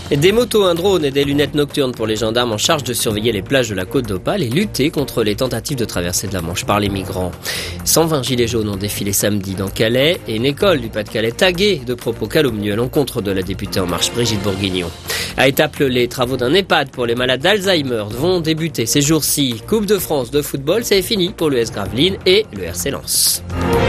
Des motos, un drone et des lunettes nocturnes pour les gendarmes en charge de surveiller les plages de la Côte d'Opale et lutter contre les tentatives de traversée de la Manche par les migrants. 120 gilets jaunes ont défilé samedi dans Calais et une école du Pas-de-Calais taguée de propos calomnieux à l'encontre de la députée En Marche Brigitte Bourguignon. À Étaples, les travaux d'un EHPAD pour les malades d'Alzheimer vont débuter ces jours-ci. Coupe de France de football, c'est fini pour l'US Gravelines et le RC Lens.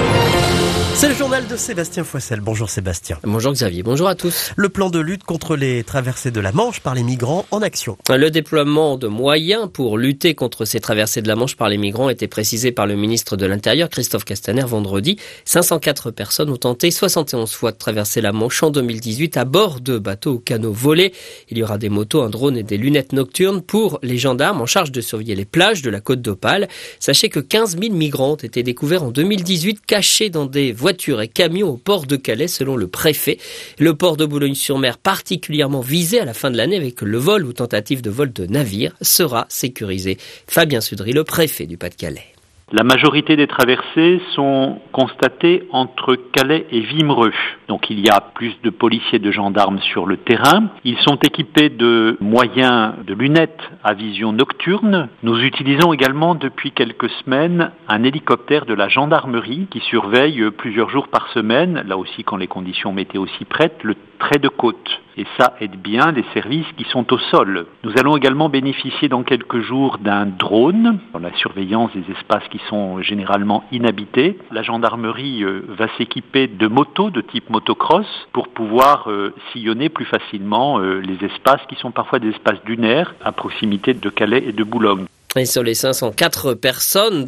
C'est le journal de Sébastien Foissel. Bonjour Sébastien. Bonjour Xavier, bonjour à tous. Le plan de lutte contre les traversées de la Manche par les migrants en action. Le déploiement de moyens pour lutter contre ces traversées de la Manche par les migrants a été précisé par le ministre de l'Intérieur, Christophe Castaner, vendredi. 504 personnes ont tenté 71 fois de traverser la Manche en 2018 à bord de bateaux ou canots volés. Il y aura des motos, un drone et des lunettes nocturnes pour les gendarmes en charge de surveiller les plages de la Côte d'Opale. Sachez que 15 000 migrants ont été découverts en 2018 cachés dans des voitures et camions au port de Calais selon le préfet. Le port de Boulogne-sur-Mer, particulièrement visé à la fin de l'année avec le vol ou tentative de vol de navires, sera sécurisé. Fabien Sudry, le préfet du Pas-de-Calais. La majorité des traversées sont constatées entre Calais et Wimereux. Donc il y a plus de policiers et de gendarmes sur le terrain. Ils sont équipés de moyens de lunettes à vision nocturne. Nous utilisons également depuis quelques semaines un hélicoptère de la gendarmerie qui surveille plusieurs jours par semaine, là aussi quand les conditions météo s'y prêtent, le trait de côte. Et ça aide bien les services qui sont au sol. Nous allons également bénéficier dans quelques jours d'un drone dans la surveillance des espaces qui sont généralement inhabités. La gendarmerie va s'équiper de motos de type motocross pour pouvoir sillonner plus facilement les espaces qui sont parfois des espaces dunaires à proximité de Calais et de Boulogne. Et sur les 504 personnes,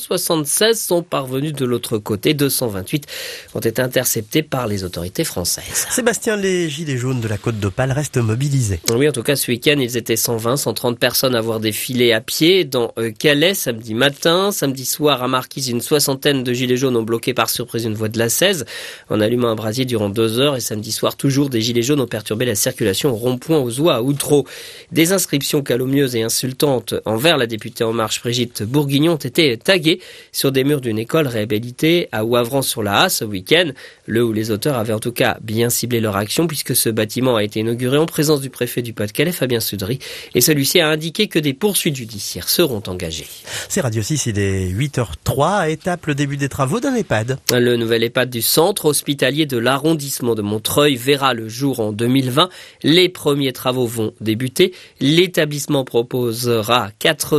276 sont parvenues de l'autre côté. 228 ont été interceptées par les autorités françaises. Sébastien, les gilets jaunes de la Côte d'Opale restent mobilisés. Oui, en tout cas, ce week-end, ils étaient 120, 130 personnes à avoir défilé à pied dans Calais samedi matin. Samedi soir, à Marquise, une soixantaine de gilets jaunes ont bloqué par surprise une voie de la 16 en allumant un brasier durant 2 heures. Et samedi soir, toujours, des gilets jaunes ont perturbé la circulation au rond-point aux Oies à Outreau. Des inscriptions calomnieuses et insultantes envers la députée En Marche Brigitte Bourguignon ont été taguées sur des murs d'une école réhabilitée à Ouavran-sur-la Hasse ce week-end. Le ou les auteurs avaient en tout cas bien ciblé leur action puisque ce bâtiment a été inauguré en présence du préfet du Pas-de-Calais, Fabien Sudry, et celui-ci a indiqué que des poursuites judiciaires seront engagées. C'est Radio 6, il est 8h03, à Étaples, le début des travaux d'un EHPAD. Le nouvel EHPAD du centre hospitalier de l'arrondissement de Montreuil verra le jour en 2020. Les premiers travaux vont débuter. L'établissement proposera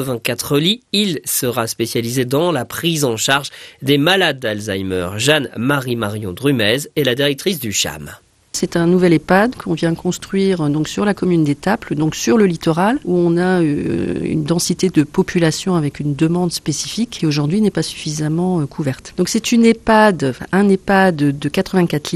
84 lits. Il sera spécialisé dans la prise en charge des malades d'Alzheimer. Jeanne-Marie Marion Drumez est la directrice du CHAM. C'est un nouvel EHPAD qu'on vient construire donc sur la commune d'Étaples, donc sur le littoral, où on a une densité de population avec une demande spécifique qui aujourd'hui n'est pas suffisamment couverte. Donc c'est un EHPAD de 84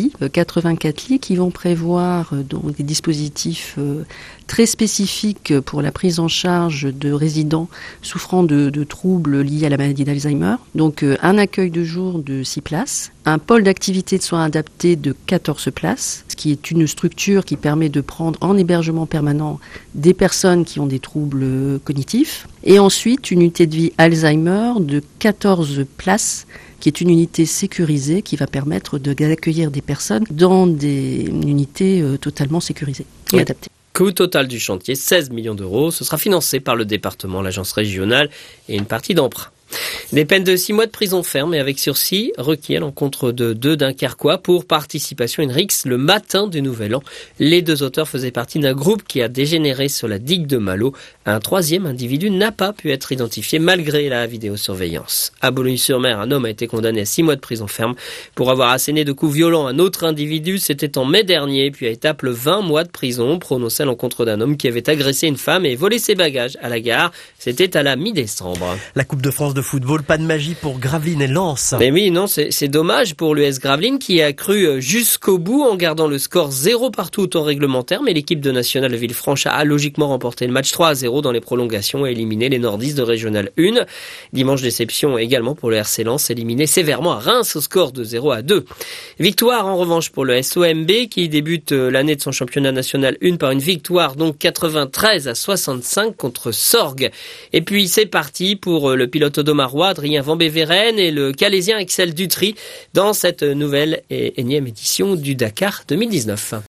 lits qui vont prévoir donc des dispositifs très spécifiques pour la prise en charge de résidents souffrant de troubles liés à la maladie d'Alzheimer. Donc un accueil de jour de 6 places, un pôle d'activité de soins adaptés de 14 places, ce qui est une structure qui permet de prendre en hébergement permanent des personnes qui ont des troubles cognitifs. Et ensuite, une unité de vie Alzheimer de 14 places, qui est une unité sécurisée qui va permettre d'accueillir des personnes dans une unité totalement sécurisée et adaptée. Coût total du chantier, 16 millions d'euros. Ce sera financé par le département, l'agence régionale et une partie d'emprunt. Des peines de 6 mois de prison ferme et avec sursis requis à l'encontre de 2 Dunkerquois pour participation à une rixe le matin du Nouvel An. Les 2 auteurs faisaient partie d'un groupe qui a dégénéré sur la digue de Malo. Un 3e individu n'a pas pu être identifié malgré la vidéosurveillance. À Boulogne-sur-Mer, un homme a été condamné à 6 mois de prison ferme pour avoir asséné de coups violents à un autre individu. C'était en mai dernier, puis à Étaples, 20 mois de prison prononcés à l'encontre d'un homme qui avait agressé une femme et volé ses bagages à la gare. C'était à la mi-décembre. La Coupe de France de football, pas de magie pour Gravelines et Lens. Mais oui, non, c'est dommage pour l'US Gravelines qui a cru jusqu'au bout en gardant le score 0 partout au temps réglementaire, mais l'équipe de National de Villefranche a logiquement remporté le match 3-0 dans les prolongations et éliminé les nordistes de Régional 1. Dimanche, déception également pour le RC Lens, éliminé sévèrement à Reims au score de 0-2. Victoire en revanche pour le SOMB qui débute l'année de son championnat national 1 par une victoire donc 93-65 contre Sorgues. Et puis c'est parti pour le pilote audomarois Adrien Van Beveren et le Calaisien Axel Dutry dans cette nouvelle et énième édition du Dakar 2019.